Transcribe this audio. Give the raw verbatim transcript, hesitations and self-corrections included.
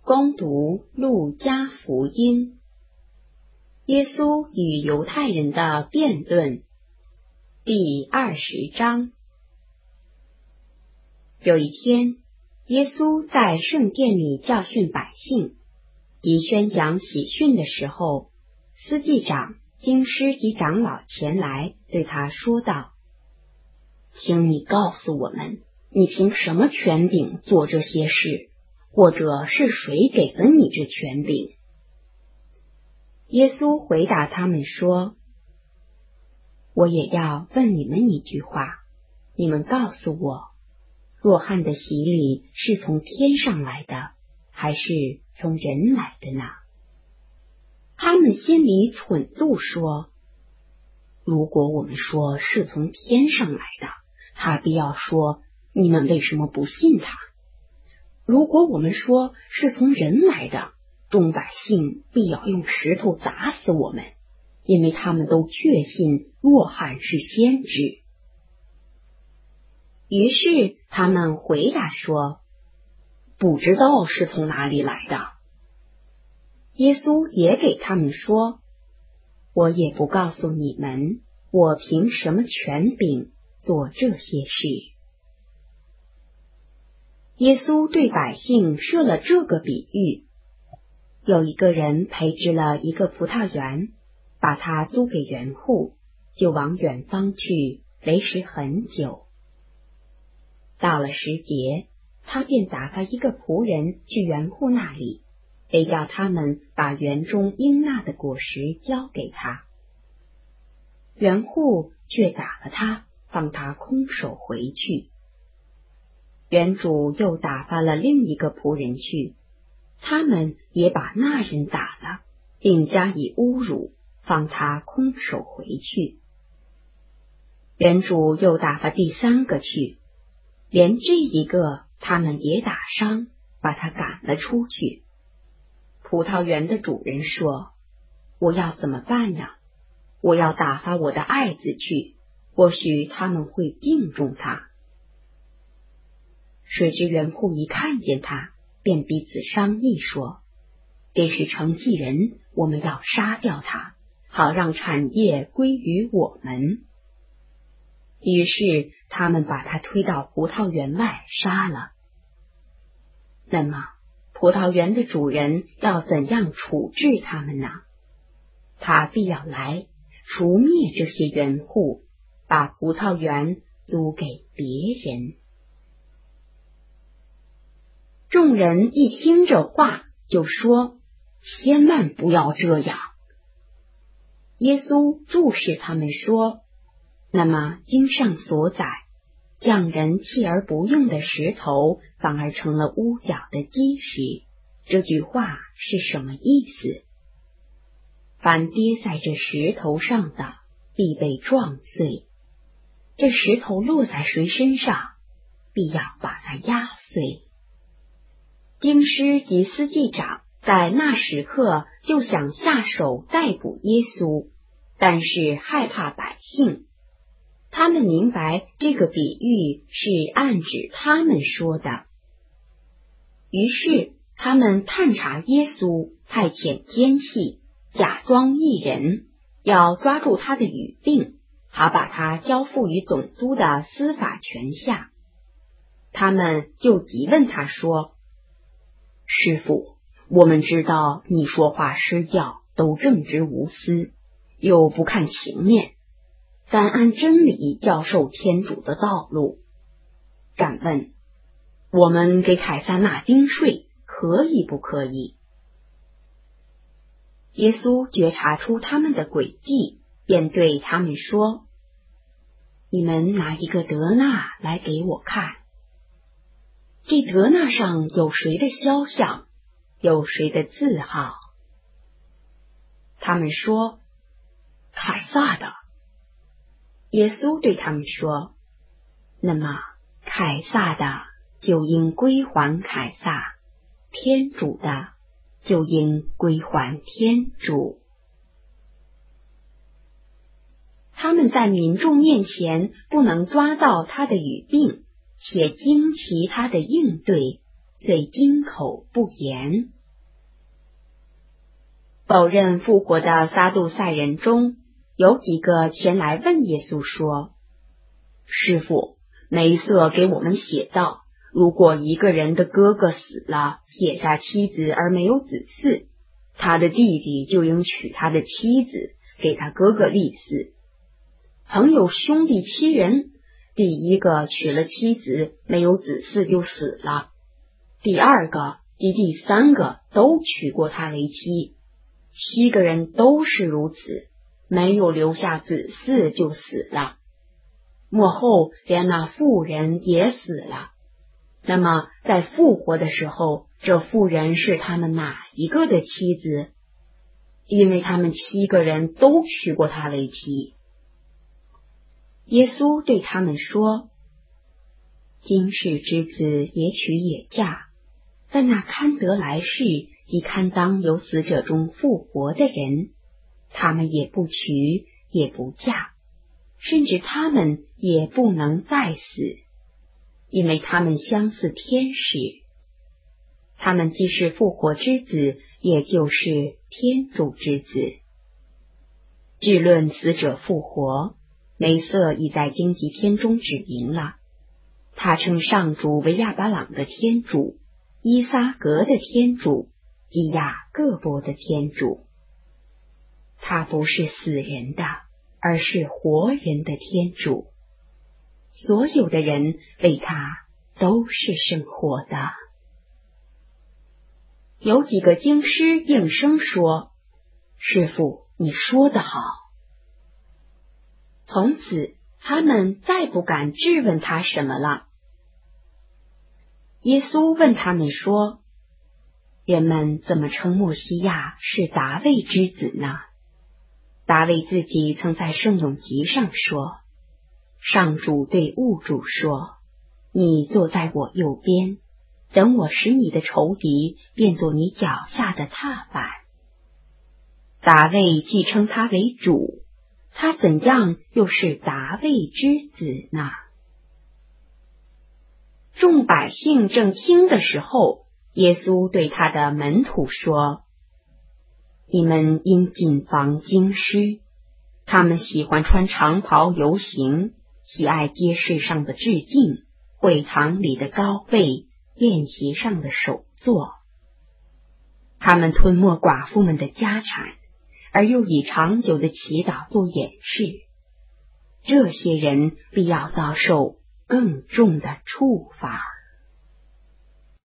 恭读路加福音。耶稣与犹太人的辩论，第二十章。有一天，耶稣在圣殿里教训百姓，以宣讲喜讯的时候，司祭长、经师及长老前来对他说道：请你告诉我们，你凭什么权柄做这些事？或者是谁给了你这权柄？耶稣回答他们说：我也要问你们一句话，你们告诉我，若翰的洗礼是从天上来的，还是从人来的呢？他们心里忖度说：如果我们说是从天上来的，他必要说，你们为什么不信他？如果我们说是从人来的，众百姓必要用石头砸死我们，因为他们都确信若翰是先知。于是他们回答说：不知道是从哪里来的。耶稣也给他们说：我也不告诉你们，我凭什么权柄做这些事。耶稣对百姓设了这个比喻：有一个人培植了一个葡萄园，把它租给园户，就往远方去，为时很久。到了时节，他便打发一个仆人去园户那里，得叫他们把园中应纳的果实交给他。园户却打了他，放他空手回去。园主又打发了另一个仆人去，他们也把那人打了，并加以侮辱，放他空手回去。园主又打发第三个去，连这一个他们也打伤，把他赶了出去。葡萄园的主人说：我要怎么办呢？我要打发我的爱子去，或许他们会敬重他。谁知园户一看见他，便彼此商议说：这是承继人，我们要杀掉他，好让产业归于我们。于是他们把他推到葡萄园外杀了。那么葡萄园的主人要怎样处置他们呢？他必要来除灭这些园户，把葡萄园租给别人。众人一听这话，就说：千万不要这样。耶稣注视他们说：那么经上所载，匠人弃而不用的石头，反而成了屋角的基石，这句话是什么意思？凡跌在这石头上的，必被撞碎；这石头落在谁身上，必要把它压碎。经师及司祭长在那时刻就想下手逮捕耶稣，但是害怕百姓。他们明白这个比喻是暗指他们说的，于是他们探查耶稣，派遣奸细，假装义人，要抓住他的语病，好把他交付于总督的司法权下。他们就急问他说：师父，我们知道你说话施教都正直无私，又不看情面，但按真理教授天主的道路。敢问，我们给凯撒纳丁税可以不可以？耶稣觉察出他们的诡计，便对他们说：你们拿一个德纳来给我看。这德纳上有谁的肖像，有谁的字号？他们说：凯撒的。耶稣对他们说：那么凯撒的就应归还凯撒，天主的就应归还天主。他们在民众面前不能抓到他的语病，且惊奇他的应对， 遂金口不言。否认复活的撒杜塞人中，有几个前来问耶稣说：师父，梅瑟给我们写道，如果一个人的哥哥死了，写下妻子而没有子嗣，他的弟弟就应娶他的妻子，给他哥哥立嗣。曾有兄弟七人，第一个娶了妻子，没有子嗣就死了，第二个及第三个都娶过她为妻，七个人都是如此，没有留下子嗣就死了。末后连那妇人也死了。那么在复活的时候，这妇人是他们哪一个的妻子？因为他们七个人都娶过她为妻。耶稣对他们说：今世之子也娶也嫁，但那堪得来世即堪当由死者中复活的人，他们也不娶也不嫁，甚至他们也不能再死，因为他们相似天使。他们既是复活之子，也就是天主之子。据论死者复活，梅瑟已在荆棘篇中指明了，他称上主为亚巴郎的天主，伊撒格的天主，及雅各伯的天主。他不是死人的，而是活人的天主。所有的人为他都是生活的。有几个经师应声说：师父，你说得好。从此他们再不敢质问他什么了。耶稣问他们说：人们怎么称默西亚是达味之子呢？达味自己曾在圣咏集上说：上主对物主说，你坐在我右边，等我使你的仇敌变作你脚下的踏板。达味既称他为主，他怎样又是达味之子呢？众百姓正听的时候，耶稣对他的门徒说：你们应谨防经师，他们喜欢穿长袍游行，喜爱街市上的致敬，会堂里的高位，宴席上的首座。他们吞没寡妇们的家产，而又以长久的祈祷做掩饰。这些人必要遭受更重的处罚。